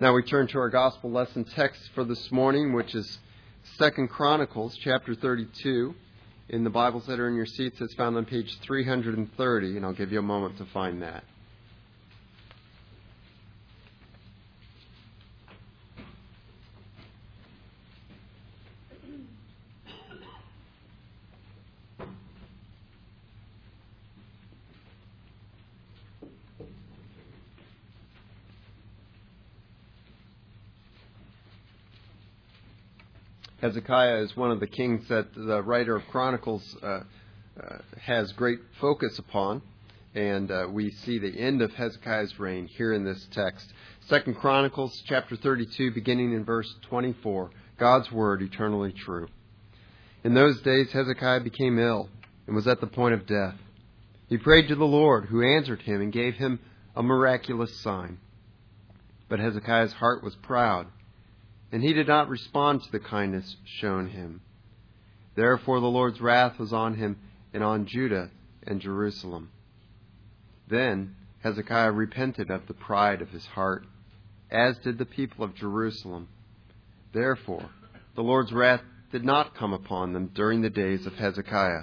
Now we turn to our gospel lesson text for this morning, which is 2 Chronicles chapter 32. In the Bibles that are in your seats, it's found on page 330, and I'll give you a moment to find that. Hezekiah is one of the kings that the writer of Chronicles has great focus upon, and we see the end of Hezekiah's reign here in this text. 2 Chronicles chapter 32, beginning in verse 24, God's word eternally true. In those days Hezekiah became ill and was at the point of death. He prayed to the Lord, who answered him and gave him a miraculous sign. But Hezekiah's heart was proud, and he did not respond to the kindness shown him. Therefore the Lord's wrath was on him and on Judah and Jerusalem. Then Hezekiah repented of the pride of his heart, as did the people of Jerusalem. Therefore the Lord's wrath did not come upon them during the days of Hezekiah.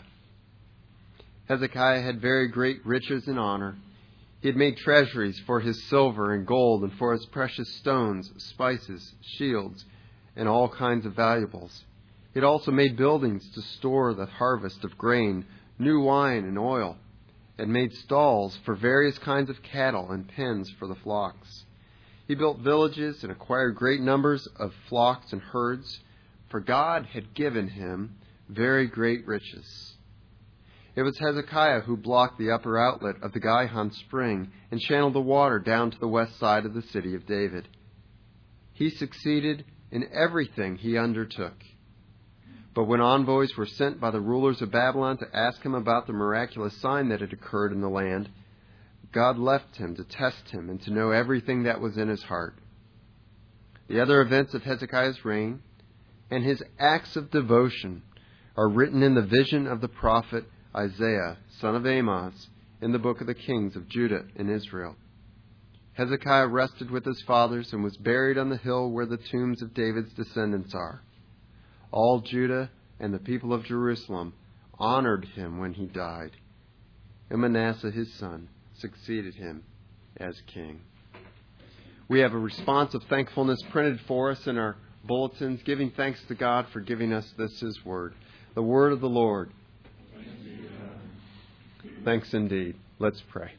Hezekiah had very great riches and honor. He had made treasuries for his silver and gold and for his precious stones, spices, shields, and all kinds of valuables. He had also made buildings to store the harvest of grain, new wine and oil, and made stalls for various kinds of cattle and pens for the flocks. He built villages and acquired great numbers of flocks and herds, for God had given him very great riches. It was Hezekiah who blocked the upper outlet of the Gihon spring and channeled the water down to the west side of the city of David. He succeeded in everything he undertook. But when envoys were sent by the rulers of Babylon to ask him about the miraculous sign that had occurred in the land, God left him to test him and to know everything that was in his heart. The other events of Hezekiah's reign and his acts of devotion are written in the vision of the prophet Isaiah, son of Amoz, in the book of the kings of Judah and Israel. Hezekiah rested with his fathers and was buried on the hill where the tombs of David's descendants are. All Judah and the people of Jerusalem honored him when he died, and Manasseh his son succeeded him as king. We have a response of thankfulness printed for us in our bulletins, giving thanks to God for giving us this His word, the word of the Lord. Thanks indeed. Let's pray.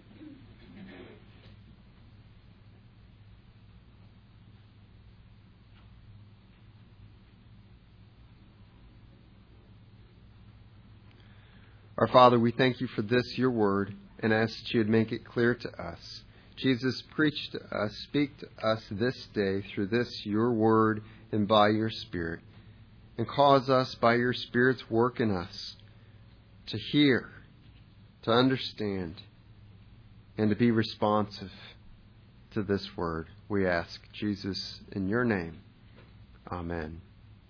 Our Father, we thank you for this, your word, and ask that you would make it clear to us. Jesus, preach to us, speak to us this day through this, your word, and by your Spirit. And cause us, by your Spirit's work in us, to hear, to understand, and to be responsive to this word. We ask, Jesus, in your name. Amen.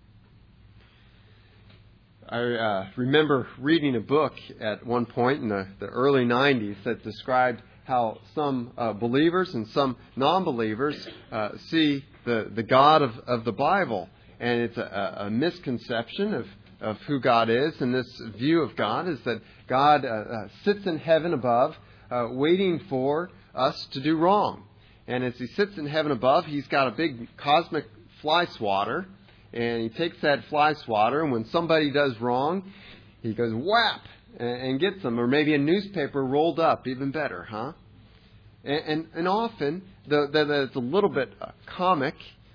I remember reading a book at one point in the early 90s that described how some believers and some non-believers see the God of the Bible. And it's a misconception of who God is. And this view of God is that God sits in heaven above, waiting for us to do wrong. And as he sits in heaven above, he's got a big cosmic fly swatter. And he takes that fly swatter, and when somebody does wrong, he goes whap and gets them. Or maybe a newspaper rolled up, even better, huh? And often, that's a little bit comic.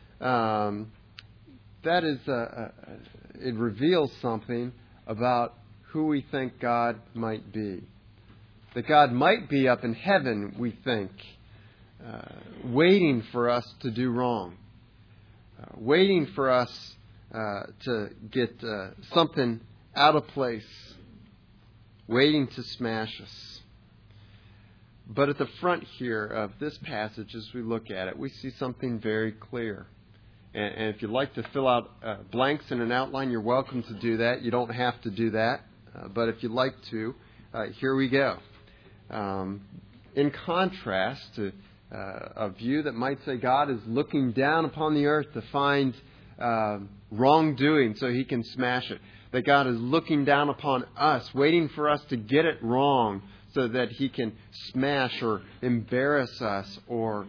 That is, it reveals something about who we think God might be. That God might be up in heaven, we think, waiting for us to do wrong. Waiting for us to get something out of place. Waiting to smash us. But at the front here of this passage, as we look at it, we see something very clear. And if you'd like to fill out blanks in an outline, you're welcome to do that. You don't have to do that. But if you'd like to, here we go. In contrast to a view that might say God is looking down upon the earth to find wrongdoing so He can smash it. That God is looking down upon us, waiting for us to get it wrong so that He can smash or embarrass us or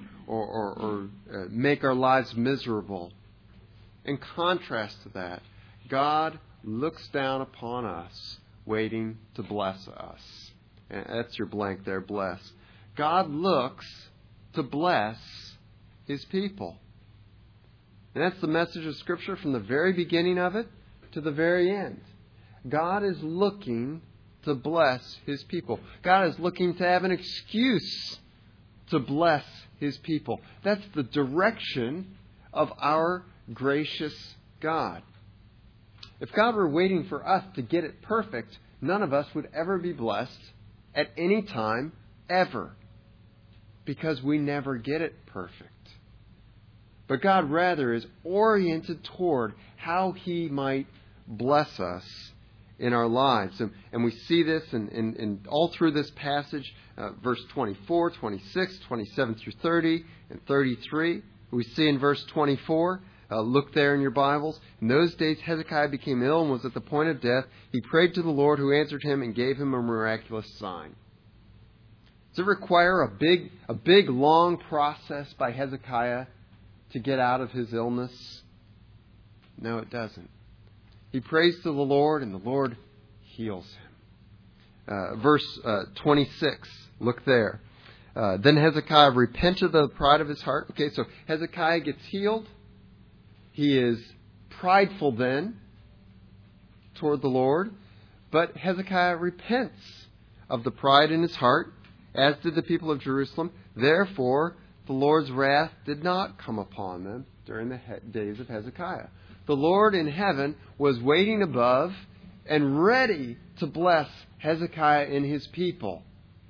make our lives miserable. In contrast to that, God looks down upon us, waiting to bless us. And that's your blank there, bless. God looks to bless His people. And that's the message of Scripture from the very beginning of it to the very end. God is looking to bless His people. God is looking to have an excuse to bless His people. That's the direction of our gracious God. If God were waiting for us to get it perfect, none of us would ever be blessed at any time, ever. Because we never get it perfect. But God rather is oriented toward how He might bless us in our lives. And we see this in all through this passage, verse 24, 26, 27 through 30, and 33. We see in verse 24, look there in your Bibles. In those days Hezekiah became ill and was at the point of death. He prayed to the Lord, who answered him and gave him a miraculous sign. Does it require a big, long process by Hezekiah to get out of his illness? No, it doesn't. He prays to the Lord, and the Lord heals him. Verse 26, look there. Then Hezekiah repented of the pride of his heart. Okay, so Hezekiah gets healed. He is prideful then toward the Lord. But Hezekiah repents of the pride in his heart, as did the people of Jerusalem. Therefore, the Lord's wrath did not come upon them during the days of Hezekiah. The Lord in heaven was waiting above and ready to bless Hezekiah and his people.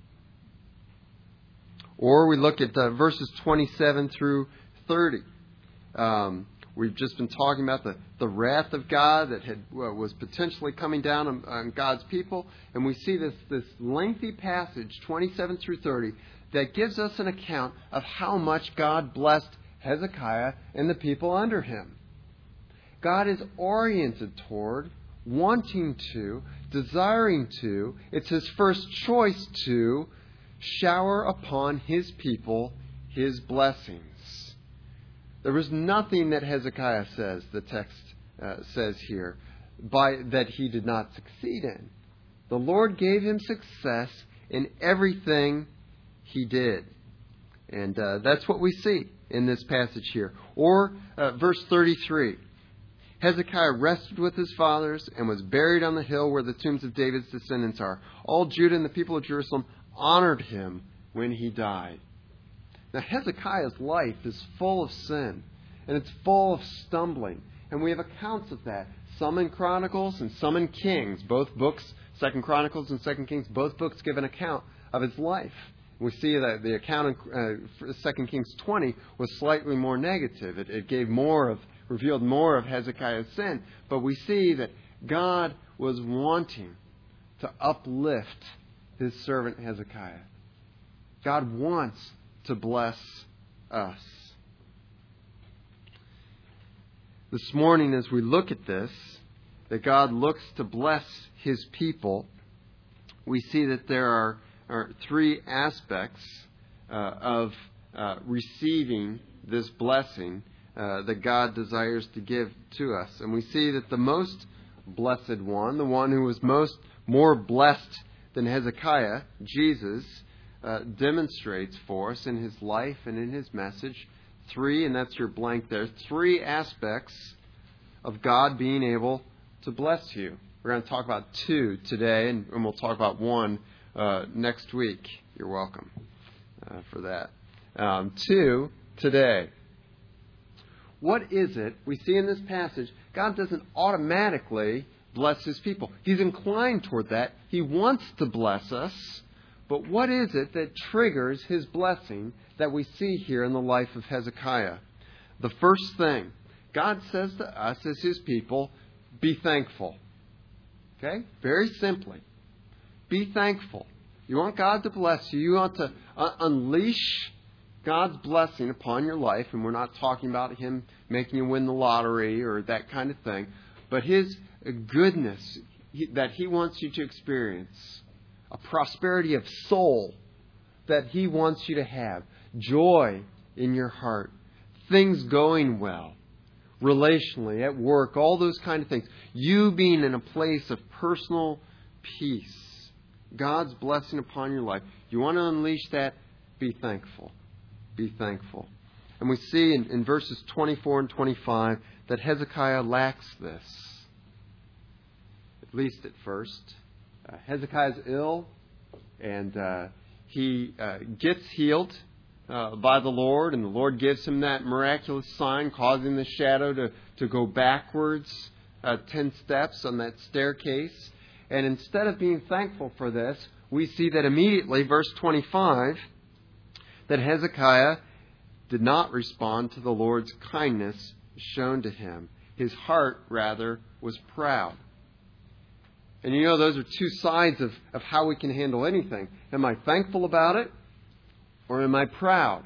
Or we look at verses 27 through 30. We've just been talking about the wrath of God that was potentially coming down on God's people. And we see this lengthy passage, 27 through 30, that gives us an account of how much God blessed Hezekiah and the people under him. God is oriented toward, wanting to, desiring to, it's His first choice to shower upon His people His blessings. There was nothing that Hezekiah says, the text says here, that he did not succeed in. The Lord gave him success in everything he did. And that's what we see in this passage here. Or verse 33. Hezekiah rested with his fathers and was buried on the hill where the tombs of David's descendants are. All Judah and the people of Jerusalem honored him when he died. Now, Hezekiah's life is full of sin, and it's full of stumbling. And we have accounts of that, some in Chronicles and some in Kings. Both books, 2 Chronicles and 2 Kings, both books give an account of his life. We see that the account in 2 Kings 20 was slightly more negative. It revealed more of Hezekiah's sin. But we see that God was wanting to uplift His servant Hezekiah. God wants to bless us. This morning, as we look at this, that God looks to bless His people, we see that there are three aspects of receiving this blessing that God desires to give to us. And we see that the most blessed one, the one who was more blessed than Hezekiah, Jesus, demonstrates for us in His life and in His message three, and that's your blank there, three aspects of God being able to bless you. We're going to talk about two today, and we'll talk about one next week. You're welcome for that. Two today. What is it we see in this passage? God doesn't automatically bless His people. He's inclined toward that. He wants to bless us. But what is it that triggers His blessing that we see here in the life of Hezekiah? The first thing, God says to us as His people, be thankful. Okay? Very simply. Be thankful. You want God to bless you. You want to unleash God's blessing upon your life, and we're not talking about Him making you win the lottery or that kind of thing, but His goodness that He wants you to experience, a prosperity of soul that He wants you to have, joy in your heart, things going well, relationally, at work, all those kind of things. You being in a place of personal peace, God's blessing upon your life. You want to unleash that? Be thankful. Be thankful. And we see in verses 24 and 25 that Hezekiah lacks this, at least at first. Hezekiah's ill, and he gets healed by the Lord, and the Lord gives him that miraculous sign, causing the shadow to go backwards 10 steps on that staircase. And instead of being thankful for this, we see that immediately, verse 25, that Hezekiah did not respond to the Lord's kindness shown to him. His heart, rather, was proud. And you know, those are two sides of how we can handle anything. Am I thankful about it? Or am I proud?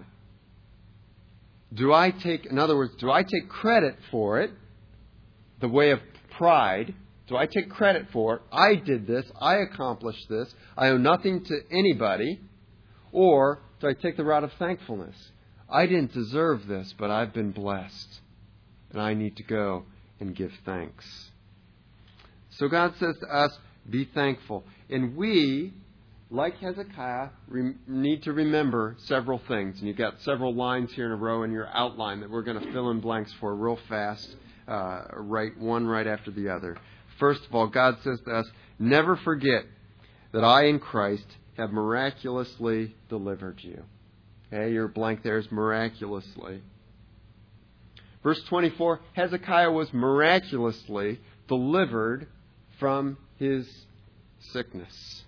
In other words, do I take credit for it? The way of pride. Do I take credit for it? I did this. I accomplished this. I owe nothing to anybody. Or do I take the route of thankfulness? I didn't deserve this, but I've been blessed. And I need to go and give thanks. So God says to us, be thankful. And we, like Hezekiah, need to remember several things. And you've got several lines here in a row in your outline that we're going to fill in blanks for real fast, one right after the other. First of all, God says to us, never forget that I in Christ have miraculously delivered you. Okay, your blank there is miraculously. Verse 24, Hezekiah was miraculously delivered from his sickness.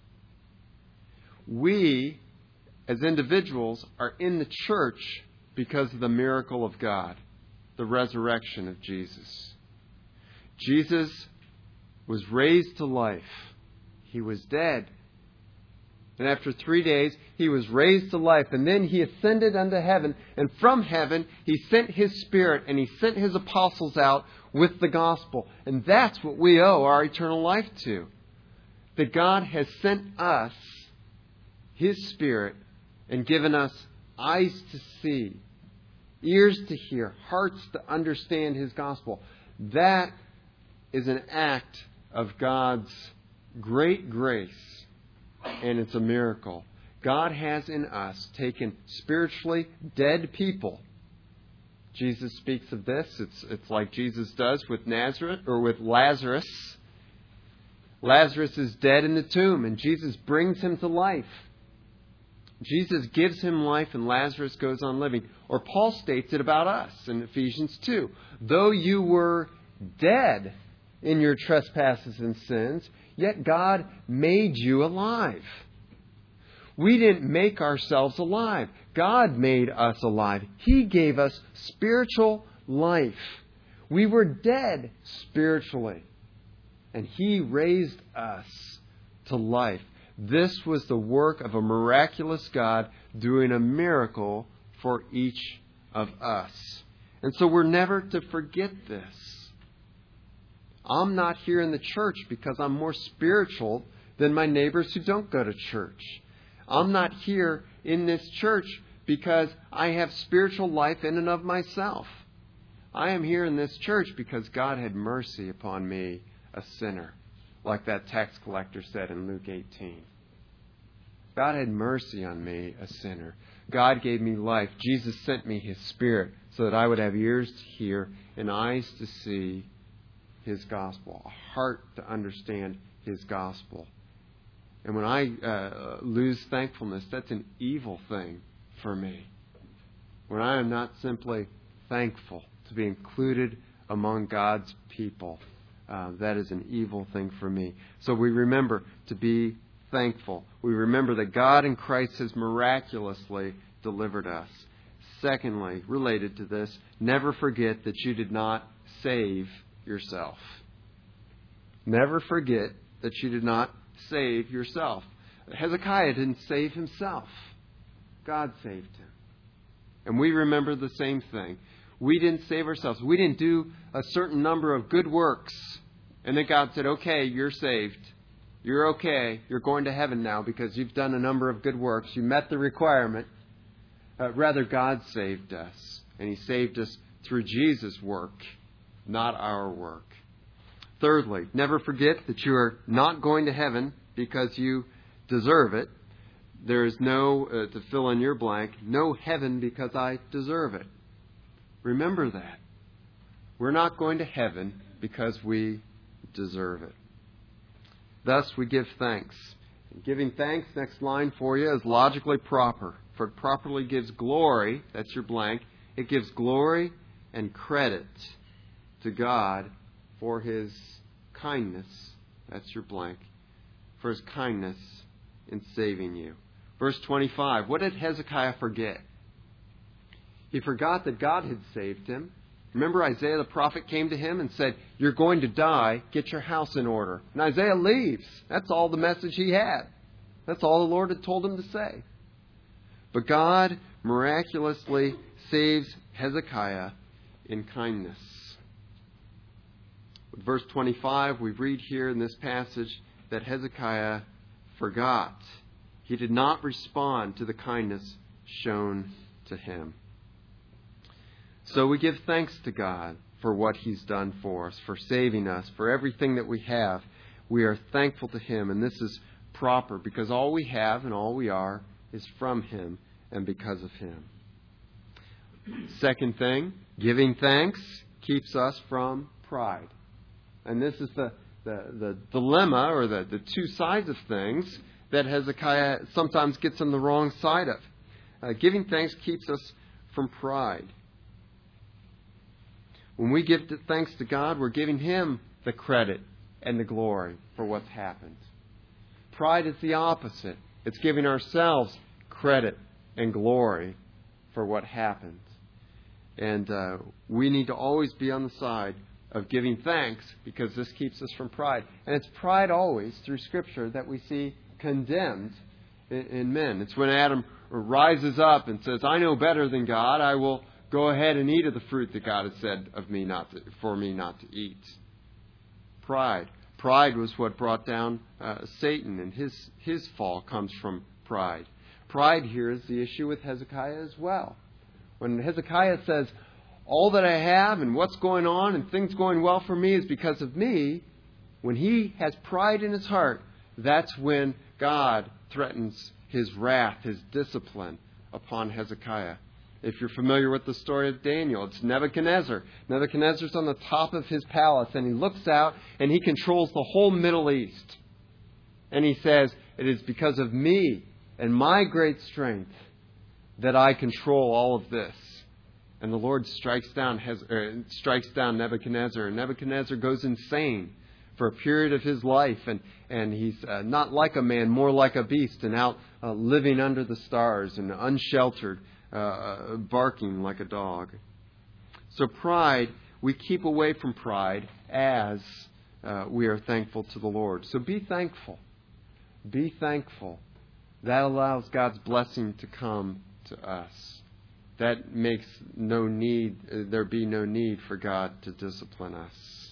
We, as individuals, are in the church because of the miracle of God, the resurrection of Jesus. Jesus was raised to life. He was dead. And after 3 days, He was raised to life. And then He ascended unto heaven. And from heaven, He sent His Spirit and He sent His apostles out with the gospel. And that's what we owe our eternal life to. That God has sent us His Spirit and given us eyes to see, ears to hear, hearts to understand His gospel. That is an act of God's great grace. And it's a miracle. God has in us taken spiritually dead people. Jesus speaks of this. It's like Jesus does with Nazareth or with Lazarus. Lazarus is dead in the tomb, and Jesus brings him to life. Jesus gives him life, and Lazarus goes on living. Or Paul states it about us in Ephesians 2. Though you were dead in your trespasses and sins, yet God made you alive. We didn't make ourselves alive. God made us alive. He gave us spiritual life. We were dead spiritually, and He raised us to life. This was the work of a miraculous God doing a miracle for each of us. And so we're never to forget this. I'm not here in the church because I'm more spiritual than my neighbors who don't go to church. I'm not here in this church because I have spiritual life in and of myself. I am here in this church because God had mercy upon me, a sinner, like that tax collector said in Luke 18. God had mercy on me, a sinner. God gave me life. Jesus sent me His Spirit so that I would have ears to hear and eyes to see His gospel, a heart to understand His gospel. And when I lose thankfulness, that's an evil thing for me. When I am not simply thankful to be included among God's people, that is an evil thing for me. So we remember to be thankful. We remember that God in Christ has miraculously delivered us. Secondly, related to this, never forget that you did not save yourself. Never forget that you did not save yourself. Hezekiah didn't save himself. God saved him. And we remember the same thing. We didn't save ourselves. We didn't do a certain number of good works. And then God said, okay, you're saved. You're okay. You're going to heaven now because you've done a number of good works. You met the requirement. Rather, God saved us. And He saved us through Jesus' work, not our work. Thirdly, never forget that you are not going to heaven because you deserve it. There is no, to fill in your blank, no heaven because I deserve it. Remember that. We're not going to heaven because we deserve it. Thus, we give thanks. And giving thanks, next line for you, is logically proper. For it properly gives glory, that's your blank. It gives glory and credit to God for His kindness, that's your blank, for His kindness in saving you. Verse 25, what did Hezekiah forget? He forgot that God had saved him. Remember, Isaiah the prophet came to him and said, you're going to die, get your house in order. And Isaiah leaves. That's all the message he had. That's all the Lord had told him to say. But God miraculously saves Hezekiah in kindness. With verse 25, we read here in this passage that Hezekiah forgot. He did not respond to the kindness shown to him. So we give thanks to God for what He's done for us, for saving us, for everything that we have. We are thankful to Him, and this is proper because all we have and all we are is from Him and because of Him. Second thing, giving thanks keeps us from pride. And this is the dilemma or the two sides of things that Hezekiah sometimes gets on the wrong side of. Giving thanks keeps us from pride. When we give thanks to God, we're giving Him the credit and the glory for what's happened. Pride is the opposite. It's giving ourselves credit and glory for what happened. And we need to always be on the side of giving thanks because this keeps us from pride. And it's pride always, through Scripture, that we see condemned in men. It's when Adam rises up and says, I know better than God. I will go ahead and eat of the fruit that God has said of me for me not to eat. Pride. Pride was what brought down Satan, and his fall comes from pride. Pride here is the issue with Hezekiah as well. When Hezekiah says, all that I have and what's going on and things going well for me is because of me, when he has pride in his heart, that's when God threatens His wrath, His discipline upon Hezekiah. If you're familiar with the story of Daniel, it's Nebuchadnezzar. Nebuchadnezzar's on the top of his palace, and he looks out, and he controls the whole Middle East. And he says, it is because of me and my great strength that I control all of this. And the Lord strikes down Nebuchadnezzar, and Nebuchadnezzar goes insane for a period of his life, and he's not like a man, more like a beast, and out living under the stars and unsheltered, barking like a dog. So pride, we keep away from pride as we are thankful to the Lord. So be thankful. Be thankful. That allows God's blessing to come to us. That makes there be no need for God to discipline us.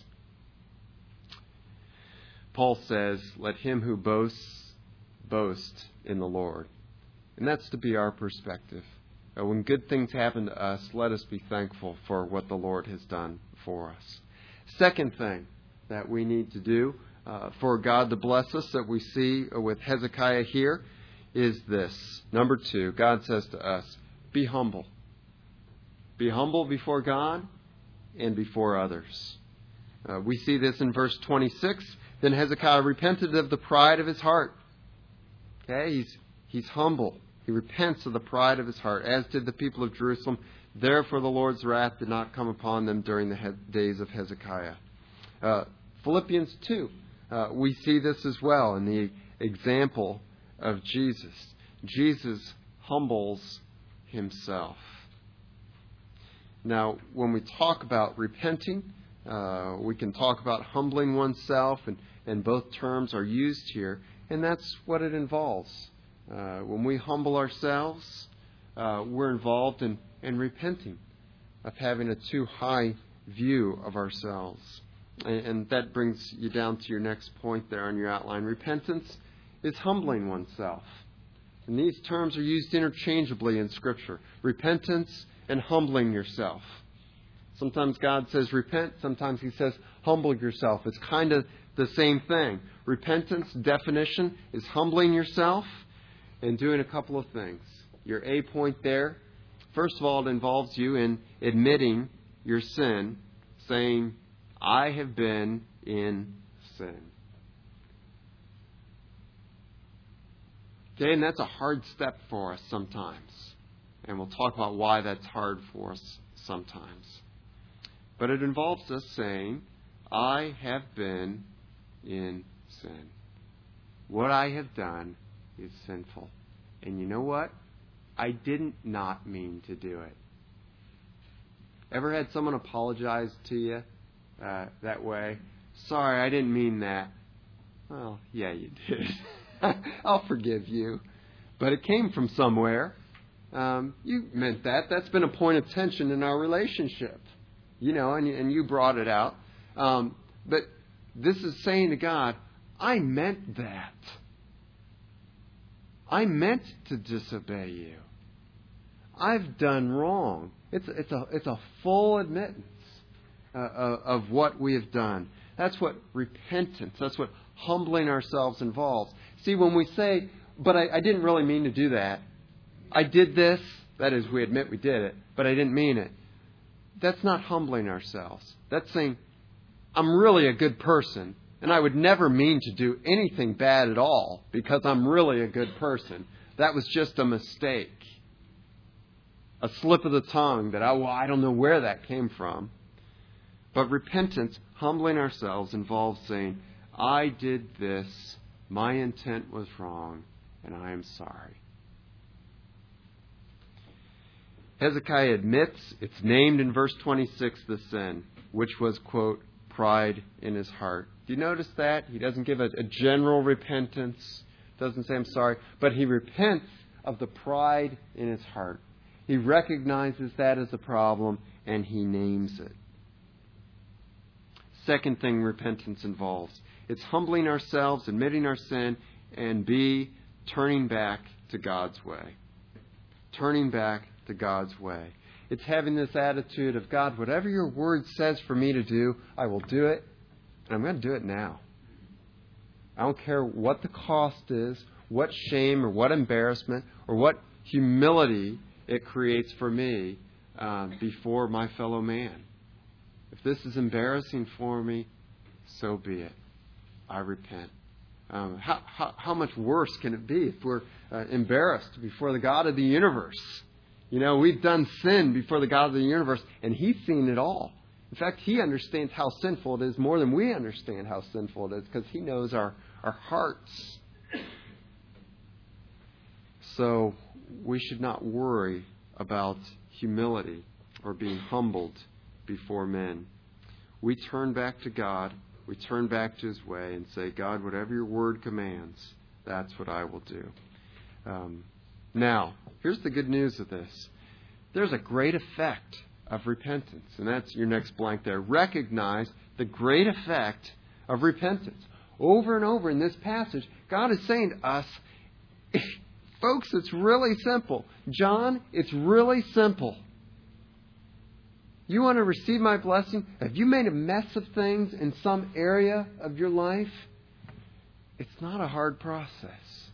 Paul says, let him who boasts, boast in the Lord. And that's to be our perspective. When good things happen to us, let us be thankful for what the Lord has done for us. Second thing that we need to do for God to bless us that we see with Hezekiah here is this. Number 2, God says to us, be humble. Be humble before God and before others. We see this in verse 26. Then Hezekiah repented of the pride of his heart. Okay, he's humble. He repents of the pride of his heart, as did the people of Jerusalem. Therefore the Lord's wrath did not come upon them during the days of Hezekiah. Philippians 2, we see this as well in the example of Jesus. Jesus humbles Himself. Now, when we talk about repenting, we can talk about humbling oneself, and both terms are used here, and that's what it involves. When we humble ourselves, we're involved in and repenting of having a too high view of ourselves. And that brings you down to your next point there on your outline. Repentance is humbling oneself. And these terms are used interchangeably in Scripture. Repentance and humbling yourself. Sometimes God says repent, sometimes He says humble yourself. It's kind of the same thing. Repentance, definition, is humbling yourself and doing a couple of things. Your A point there, first of all, it involves you in admitting your sin, saying, I have been in sin. Okay, and that's a hard step for us sometimes. And we'll talk about why that's hard for us sometimes. But it involves us saying, I have been in sin. What I have done is sinful. And you know what? I didn't not mean to do it. Ever had someone apologize to you that way? Sorry, I didn't mean that. Well, yeah, you did. I'll forgive you. But it came from somewhere. You meant that. That's been a point of tension in our relationship. You know, and you brought it out. But this is saying to God, I meant that. I meant to disobey you. I've done wrong. It's a full admittance of what we have done. That's what repentance, that's what humbling ourselves involves. See, when we say, but I didn't really mean to do that. I did this. That is, we admit we did it, but I didn't mean it. That's not humbling ourselves. That's saying, I'm really a good person, and I would never mean to do anything bad at all because I'm really a good person. That was just a mistake. A slip of the tongue that I don't know where that came from. But repentance, humbling ourselves, involves saying, I did this, my intent was wrong, and I am sorry. Hezekiah admits, it's named in verse 26, the sin, which was, quote, pride in his heart. Do you notice that? He doesn't give a general repentance, doesn't say I'm sorry, but he repents of the pride in his heart. He recognizes that as a problem, and he names it. Second thing repentance involves, it's humbling ourselves, admitting our sin, and B, turning back to God's way. Turning back to God's way. It's having this attitude of, God, whatever your word says for me to do, I will do it, and I'm going to do it now. I don't care what the cost is, what shame or what embarrassment or what humility it creates for me before my fellow man. If this is embarrassing for me, so be it. I repent. How much worse can it be if we're embarrassed before the God of the universe? You know, we've done sin before the God of the universe, and He's seen it all. In fact, He understands how sinful it is more than we understand how sinful it is, because He knows our hearts. So we should not worry about humility or being humbled before men. We turn back to God. We turn back to His way and say, God, whatever your word commands, that's what I will do. Now, here's the good news of this. There's a great effect of repentance. And that's your next blank there. Recognize the great effect of repentance. Over and over in this passage, God is saying to us, folks, it's really simple. John, it's really simple. You want to receive my blessing? Have you made a mess of things in some area of your life? It's not a hard process.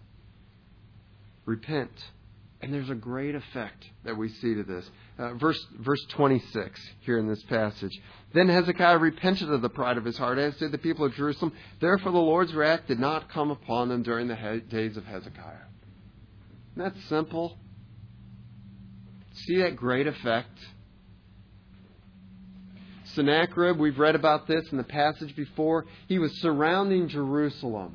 Repent. And there's a great effect that we see to this. Verse 26 here in this passage. Then Hezekiah repented of the pride of his heart, as did the people of Jerusalem. Therefore the Lord's wrath did not come upon them during the days of Hezekiah. Isn't that simple? See that great effect? Sennacherib, we've read about this in the passage before. He was surrounding Jerusalem.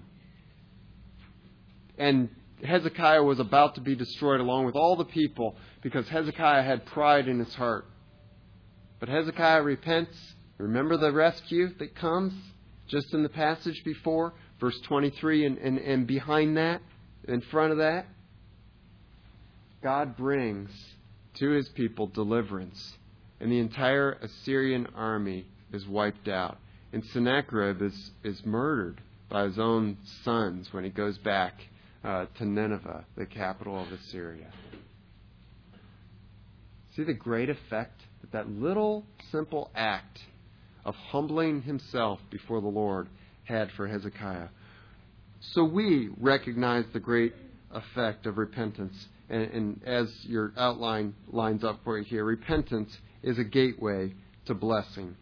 And Hezekiah was about to be destroyed along with all the people because Hezekiah had pride in his heart. But Hezekiah repents. Remember the rescue that comes just in the passage before? Verse 23 and behind that, in front of that. God brings to his people deliverance. And the entire Assyrian army is wiped out. And Sennacherib is murdered by his own sons when he goes back to Nineveh, the capital of Assyria. See the great effect that little simple act of humbling himself before the Lord had for Hezekiah. So we recognize the great effect of repentance. And as your outline lines up for you here, repentance is a gateway to blessing.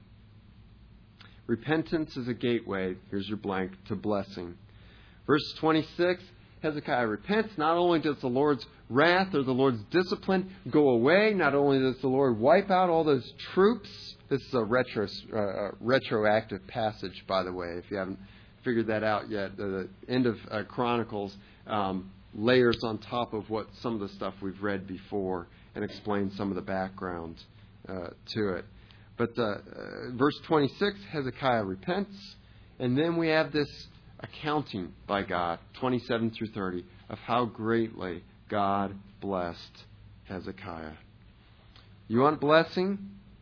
Repentance is a gateway, here's your blank, to blessing. Verse 26, Hezekiah repents. Not only does the Lord's wrath or the Lord's discipline go away, not only does the Lord wipe out all those troops. This is a retroactive passage, by the way, if you haven't figured that out yet. The end of Chronicles layers on top of what some of the stuff we've read before and explains some of the background to it. But verse 26, Hezekiah repents, and then we have this accounting by God, 27 through 30, of how greatly God blessed Hezekiah. You want blessing?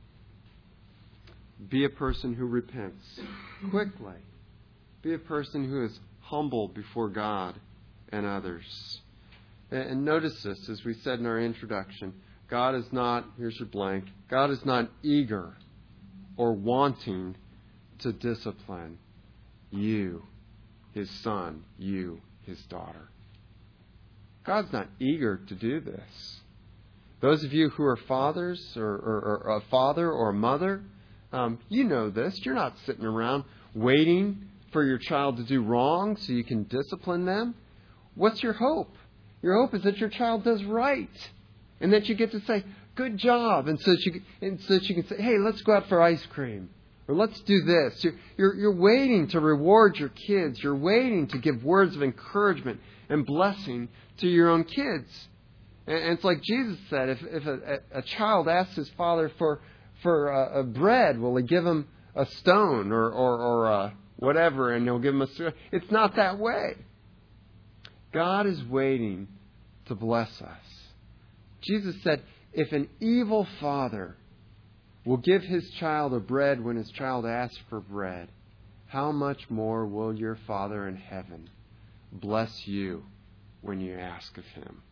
Be a person who repents quickly. Be a person who is humble before God and others. And notice this, as we said in our introduction, God is not, here's your blank, God is not eager or wanting to discipline you, his son, you, his daughter. God's not eager to do this. Those of you who are fathers or a father or a mother, you know this. You're not sitting around waiting for your child to do wrong so you can discipline them. What's your hope? Your hope is that your child does right and that you get to say, good job. And so that you can say, hey, let's go out for ice cream. Or let's do this. You're waiting to reward your kids. You're waiting to give words of encouragement and blessing to your own kids. And it's like Jesus said, if a child asks his father for a bread, will he give him a stone or whatever, and he'll give him a stone? It's not that way. God is waiting to bless us. Jesus said, if an evil father will give his child a bread when his child asks for bread, how much more will your Father in heaven bless you when you ask of him?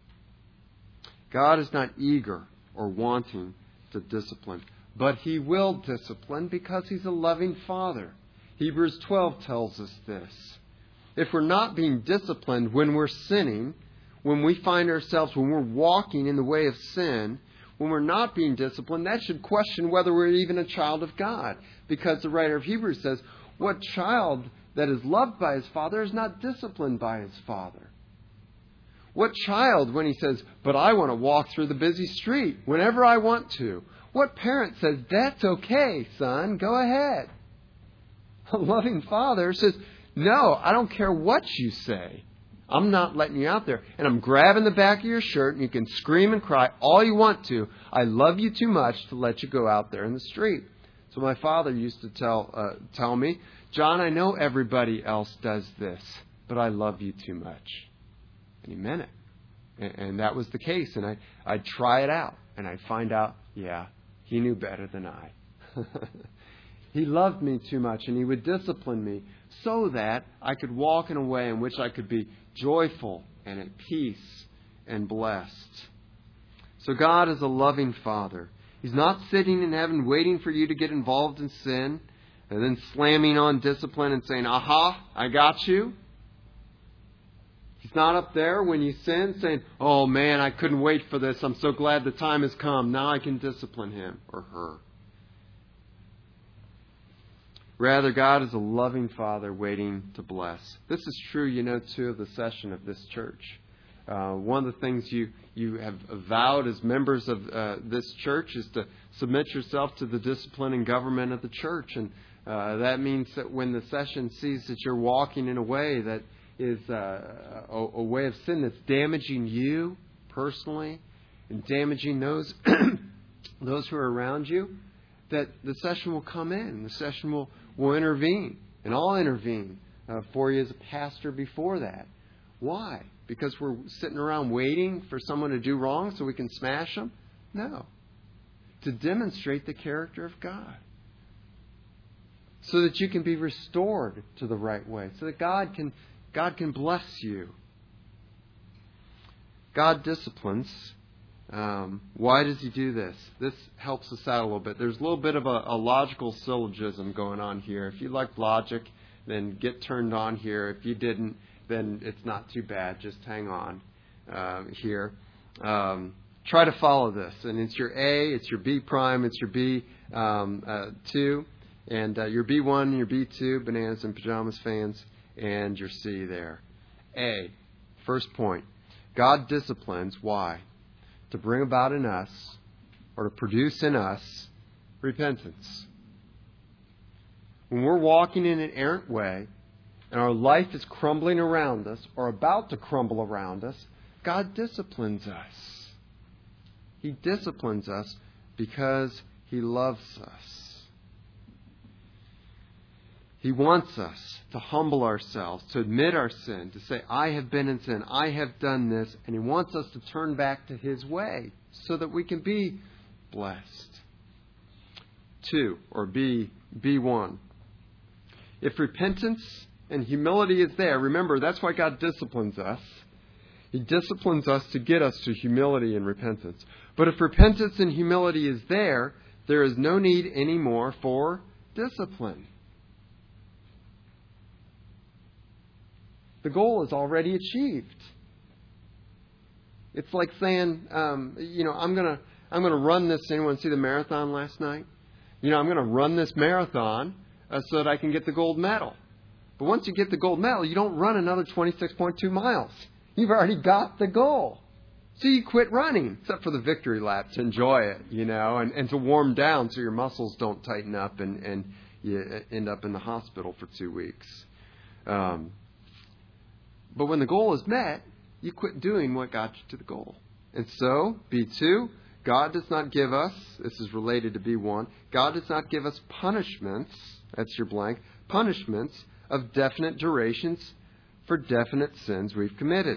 God is not eager or wanting to discipline, but he will discipline because he's a loving Father. Hebrews 12 tells us this. If we're not being disciplined when we're sinning, when we find ourselves, when we're walking in the way of sin, when we're not being disciplined, that should question whether we're even a child of God. Because the writer of Hebrews says, what child that is loved by his father is not disciplined by his father? What child, when he says, but I want to walk through the busy street whenever I want to? What parent says, that's okay, son, go ahead? A loving father says, no, I don't care what you say. I'm not letting you out there. And I'm grabbing the back of your shirt, and you can scream and cry all you want to. I love you too much to let you go out there in the street. So my father used to tell me, John, I know everybody else does this, but I love you too much. And he meant it. And that was the case. And I'd try it out. And I'd find out, yeah, he knew better than I. He loved me too much, and he would discipline me so that I could walk in a way in which I could be joyful and at peace and blessed. So God is a loving Father. He's not sitting in heaven waiting for you to get involved in sin and then slamming on discipline and saying, aha, I got you. He's not up there when you sin saying, oh man, I couldn't wait for this. I'm so glad the time has come. Now I can discipline him or her. Rather, God is a loving Father waiting to bless. This is true, too, of the session of this church. One of the things you have vowed as members of this church is to submit yourself to the discipline and government of the church. And that means that when the session sees that you're walking in a way that is a way of sin that's damaging you personally and damaging those who are around you, that the session will come in. The session will intervene. And I'll intervene for you as a pastor before that. Why? Because we're sitting around waiting for someone to do wrong so we can smash them? No. To demonstrate the character of God. So that you can be restored to the right way. So that God can bless you. God disciplines. Why does He do this? This helps us out a little bit. There's a little bit of a logical syllogism going on here. If you like logic, then get turned on here. If you didn't, then it's not too bad. Just hang on here. Try to follow this. And it's your A, it's your B prime, it's your B 2, and your B1 and your B2, Bananas and Pajamas fans, and your C there. A, first point. God disciplines. Why? To bring about in us, or to produce in us, repentance. When we're walking in an errant way, and our life is crumbling around us, or about to crumble around us, God disciplines us. He disciplines us because He loves us. He wants us to humble ourselves, to admit our sin, to say, I have been in sin, I have done this, and He wants us to turn back to His way so that we can be blessed. 2, or B1. If repentance and humility is there, remember, that's why God disciplines us. He disciplines us to get us to humility and repentance. But if repentance and humility is there is no need anymore for discipline. The goal is already achieved. It's like saying, I'm going to run this. Anyone see the marathon last night? I'm going to run this marathon so that I can get the gold medal. But once you get the gold medal, you don't run another 26.2 miles. You've already got the goal. So you quit running, except for the victory lap, to enjoy it, and to warm down so your muscles don't tighten up and you end up in the hospital for 2 weeks. But when the goal is met, you quit doing what got you to the goal. And so, B2, God does not give us, this is related to B1, God does not give us punishments, that's your blank, punishments of definite durations for definite sins we've committed.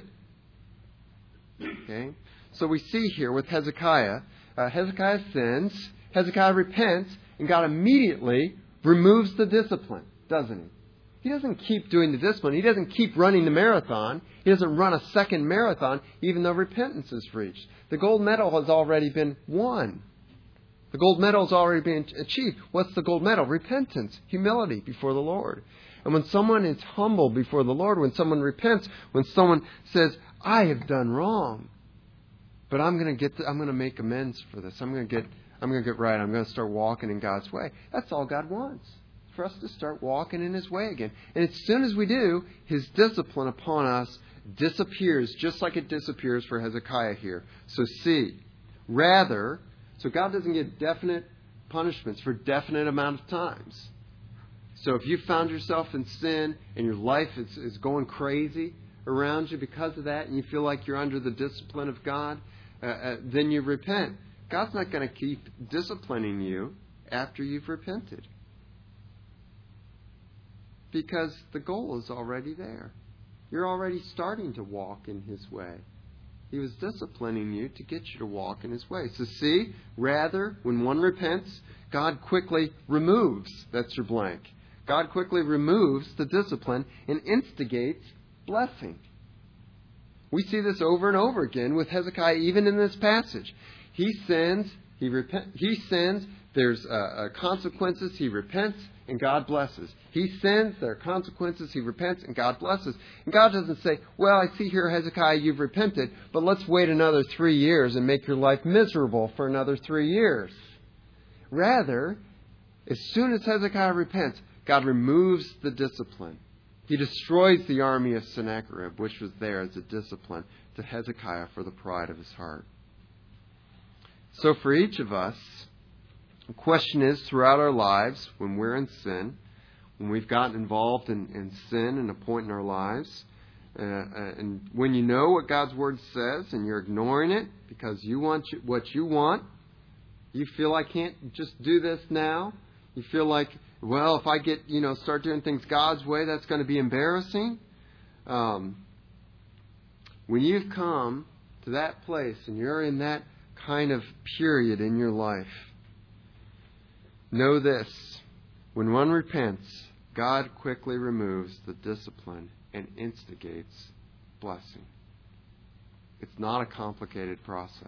Okay? So we see here with Hezekiah, Hezekiah sins, Hezekiah repents, and God immediately removes the discipline, doesn't He? He doesn't keep doing the discipline. He doesn't keep running the marathon. He doesn't run a second marathon, even though repentance is reached. The gold medal has already been won. The gold medal has already been achieved. What's the gold medal? Repentance, humility before the Lord. And when someone is humble before the Lord, when someone repents, when someone says, I have done wrong, but I'm going to make amends for this. I'm going to get right. I'm going to start walking in God's way. That's all God wants. For us to start walking in His way again. And as soon as we do, His discipline upon us disappears, just like it disappears for Hezekiah here. So C, rather, so God doesn't give definite punishments for definite amount of times. So if you found yourself in sin and your life is going crazy around you because of that, and you feel like you're under the discipline of God, then you repent. God's not going to keep disciplining you after you've repented. Because the goal is already there. You're already starting to walk in His way. He was disciplining you to get you to walk in His way. So see, rather, when one repents, God quickly removes, that's your blank. God quickly removes the discipline and instigates blessing. We see this over and over again with Hezekiah, even in this passage. He sins, he sins, there's consequences, he repents, and God blesses. He sins, there are consequences, he repents, and God blesses. And God doesn't say, well, I see here, Hezekiah, you've repented, but let's wait another 3 years and make your life miserable for another 3 years. Rather, as soon as Hezekiah repents, God removes the discipline. He destroys the army of Sennacherib, which was there as a discipline to Hezekiah for the pride of his heart. So for each of us, the question is, throughout our lives, when we're in sin, when we've gotten involved in sin and a point in our lives, and when you know what God's Word says and you're ignoring it because you want what you want, you feel I can't just do this now. You feel like, well, if I start doing things God's way, that's going to be embarrassing. When you've come to that place and you're in that kind of period in your life, know this: when one repents, God quickly removes the discipline and instigates blessing. It's not a complicated process.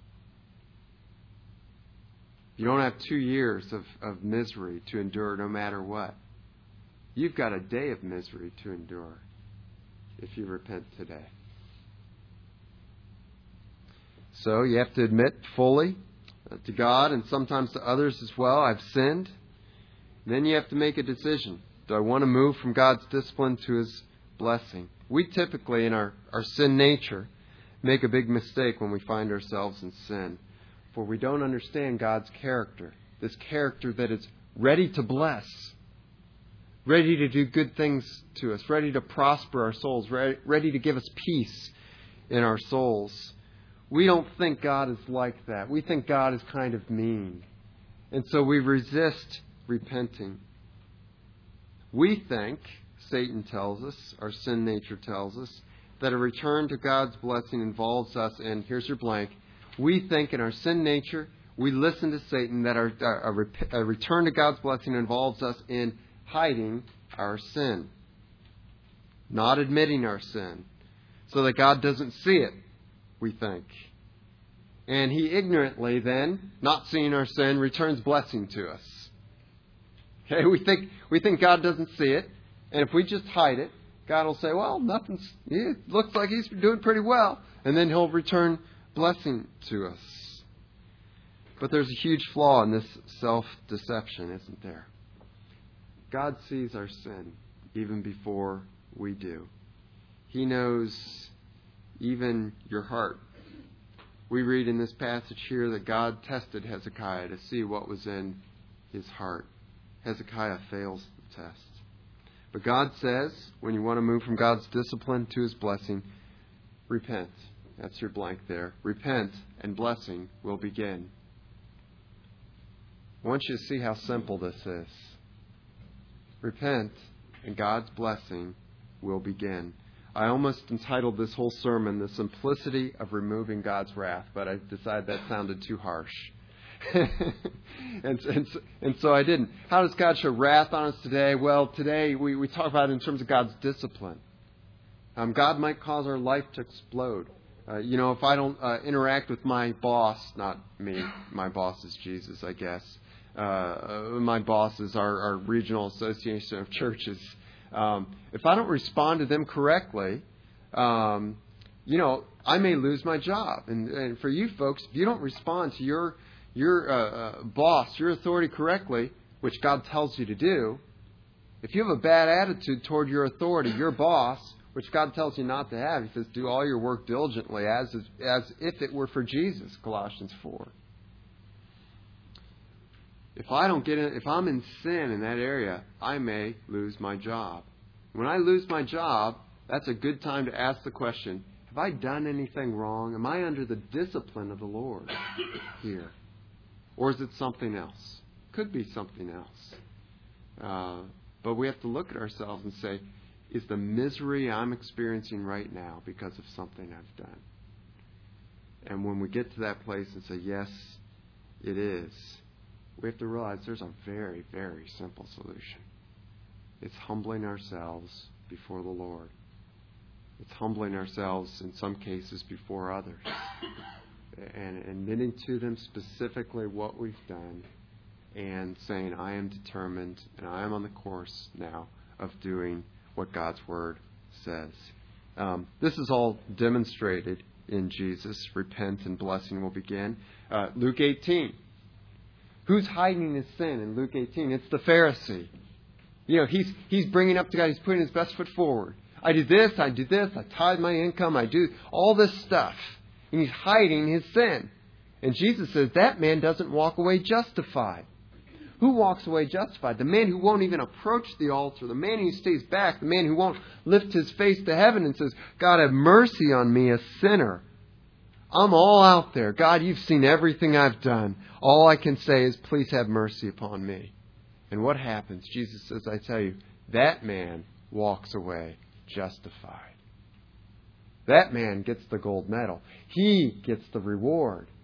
You don't have 2 years of misery to endure no matter what. You've got a day of misery to endure if you repent today. So you have to admit fully to God and sometimes to others as well, I've sinned. And then you have to make a decision. Do I want to move from God's discipline to His blessing? We typically, in our sin nature, make a big mistake when we find ourselves in sin. For we don't understand God's character. This character that is ready to bless, ready to do good things to us, ready to prosper our souls, ready to give us peace in our souls. We don't think God is like that. We think God is kind of mean. And so we resist repenting. We think, Satan tells us, our sin nature tells us, that a return to God's blessing involves us in, here's your blank, we think in our sin nature, we listen to Satan, that a return to God's blessing involves us in hiding our sin, not admitting our sin, so that God doesn't see it, we think. And He ignorantly then, not seeing our sin, returns blessing to us. Okay, we think God doesn't see it, and if we just hide it, God will say, well, it looks like He's doing pretty well. And then He'll return blessing to us. But there's a huge flaw in this self-deception, isn't there? God sees our sin even before we do. He knows even your heart. We read in this passage here that God tested Hezekiah to see what was in his heart. Hezekiah fails the test. But God says, when you want to move from God's discipline to His blessing, repent. That's your blank there. Repent, and blessing will begin. I want you to see how simple this is. Repent, and God's blessing will begin. I almost entitled this whole sermon, The Simplicity of Removing God's Wrath, but I decided that sounded too harsh. and so I didn't. How does God show wrath on us today? Well, today we talk about it in terms of God's discipline. God might cause our life to explode. If I don't interact with my boss, not me, my boss is Jesus, I guess. My boss is our regional association of churches. If I don't respond to them correctly, I may lose my job. And for you folks, if you don't respond to your boss, your authority correctly, which God tells you to do, if you have a bad attitude toward your authority, your boss, which God tells you not to have, He says, do all your work diligently as if it were for Jesus, Colossians 4. If I'm in sin in that area, I may lose my job. When I lose my job, that's a good time to ask the question, have I done anything wrong? Am I under the discipline of the Lord here? Or is it something else? Could be something else. But we have to look at ourselves and say, is the misery I'm experiencing right now because of something I've done? And when we get to that place and say, yes, it is, we have to realize there's a very, very simple solution. It's humbling ourselves before the Lord. It's humbling ourselves, in some cases, before others. And admitting to them specifically what we've done and saying, I am determined and I am on the course now of doing what God's Word says. This is all demonstrated in Jesus. Repent and blessing will begin. Luke 18. Who's hiding his sin in Luke 18? It's the Pharisee. He's bringing up to God. He's putting his best foot forward. I do this. I tithe my income. I do all this stuff. And he's hiding his sin. And Jesus says that man doesn't walk away justified. Who walks away justified? The man who won't even approach the altar. The man who stays back. The man who won't lift his face to heaven and says, God, have mercy on me, a sinner. I'm all out there. God, you've seen everything I've done. All I can say is, please have mercy upon me. And what happens? Jesus says, I tell you, that man walks away justified. That man gets the gold medal. He gets the reward.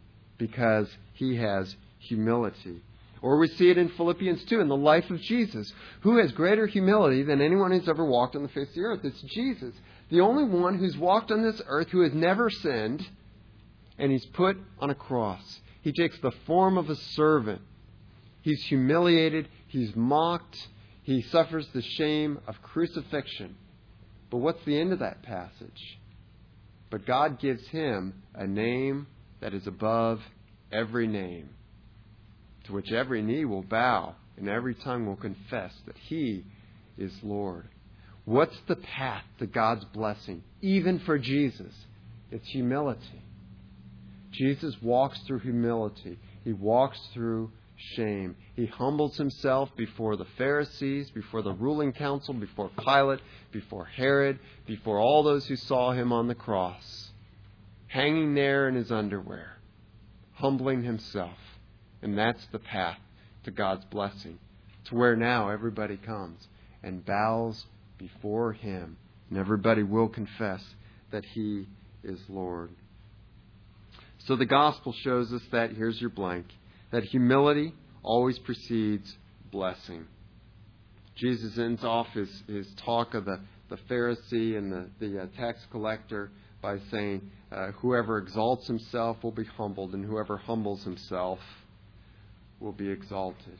because he has humility. Or we see it in Philippians 2, in the life of Jesus. Who has greater humility than anyone who's ever walked on the face of the earth? It's Jesus. The only one who's walked on this earth who has never sinned, and he's put on a cross. He takes the form of a servant. He's humiliated. He's mocked. He suffers the shame of crucifixion. But what's the end of that passage? But God gives him a name that is above every name, to which every knee will bow and every tongue will confess that he is Lord. What's the path to God's blessing, even for Jesus? It's humility. Jesus walks through humility. He walks through shame. He humbles himself before the Pharisees, before the ruling council, before Pilate, before Herod, before all those who saw him on the cross, hanging there in his underwear, humbling himself. And that's the path to God's blessing, to where now everybody comes and bows before him, and everybody will confess that he is Lord. So the gospel shows us that, here's your blank, that humility always precedes blessing. Jesus ends off his talk of the Pharisee and the tax collector by saying, whoever exalts himself will be humbled, and whoever humbles himself will be exalted.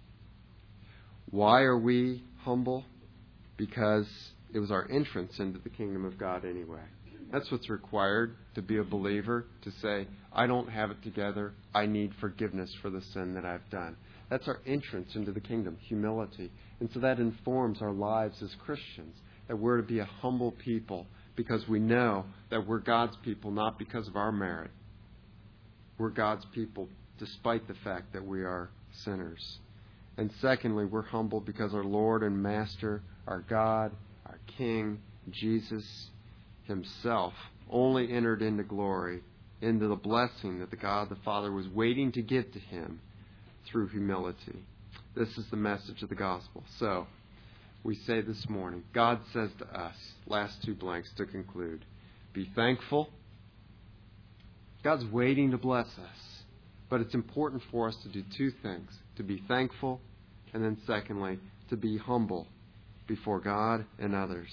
Why are we humble? Because it was our entrance into the kingdom of God anyway. That's what's required to be a believer, to say, I don't have it together. I need forgiveness for the sin that I've done. That's our entrance into the kingdom, humility. And so that informs our lives as Christians, that we're to be a humble people because we know that we're God's people, not because of our merit. We're God's people despite the fact that we are sinners. And secondly, we're humble because our Lord and Master, our God, our King, Jesus himself, only entered into glory, into the blessing that the God the Father was waiting to give to him through humility. This is the message of the gospel. So, we say this morning, God says to us, last two blanks to conclude, be thankful. God's waiting to bless us. But it's important for us to do two things. To be thankful, and then secondly, to be humble before God and others.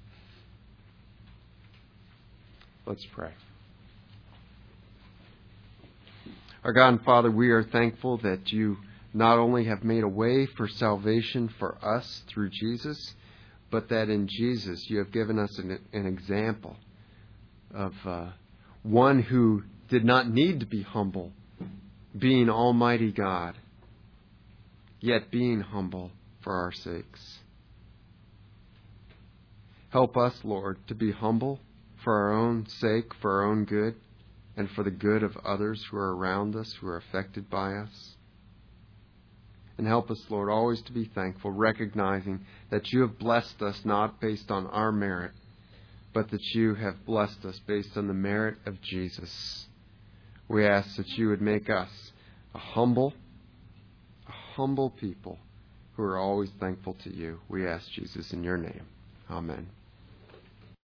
Let's pray. Our God and Father, we are thankful that you not only have made a way for salvation for us through Jesus, but that in Jesus you have given us an example of one who did not need to be humble, being Almighty God, yet being humble for our sakes. Help us, Lord, to be humble for our own sake, for our own good, and for the good of others who are around us, who are affected by us. And help us, Lord, always to be thankful, recognizing that you have blessed us not based on our merit, but that you have blessed us based on the merit of Jesus. We ask that you would make us a humble people who are always thankful to you. We ask, Jesus, in your name. Amen.